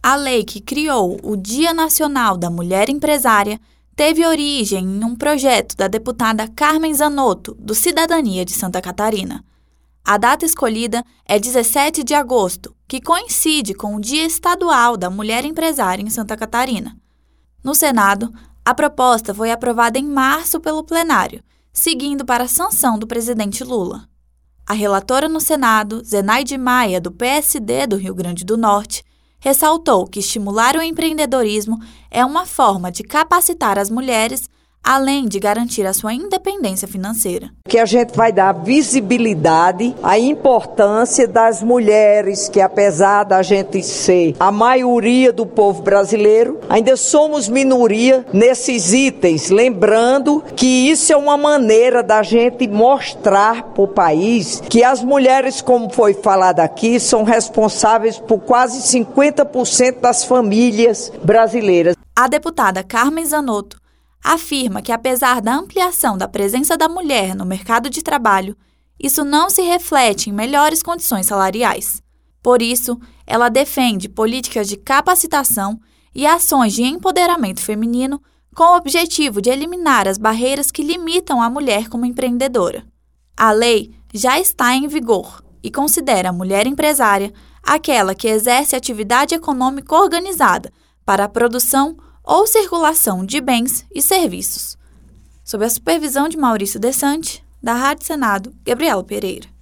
A lei que criou o Dia Nacional da Mulher Empresária teve origem em um projeto da deputada Carmen Zanotto, do Cidadania de Santa Catarina. A data escolhida é 17 de agosto, que coincide com o Dia Estadual da Mulher Empresária em Santa Catarina. No Senado, a proposta foi aprovada em março pelo plenário, seguindo para a sanção do presidente Lula. A relatora no Senado, Zenaide Maia, do PSD do Rio Grande do Norte, ressaltou que estimular o empreendedorismo é uma forma de capacitar as mulheres, além de garantir a sua independência financeira. Que a gente vai dar visibilidade à importância das mulheres, que apesar da gente ser a maioria do povo brasileiro, ainda somos minoria nesses itens, lembrando que isso é uma maneira da gente mostrar para o país que as mulheres, como foi falado aqui, são responsáveis por quase 50% das famílias brasileiras. A deputada Carmen Zanotto afirma que, apesar da ampliação da presença da mulher no mercado de trabalho, isso não se reflete em melhores condições salariais. Por isso, ela defende políticas de capacitação e ações de empoderamento feminino com o objetivo de eliminar as barreiras que limitam a mulher como empreendedora. A lei já está em vigor e considera a mulher empresária aquela que exerce atividade econômica organizada para a produção ou circulação de bens e serviços. Sob a supervisão de Maurício Desante, da Rádio Senado, Gabriela Pereira.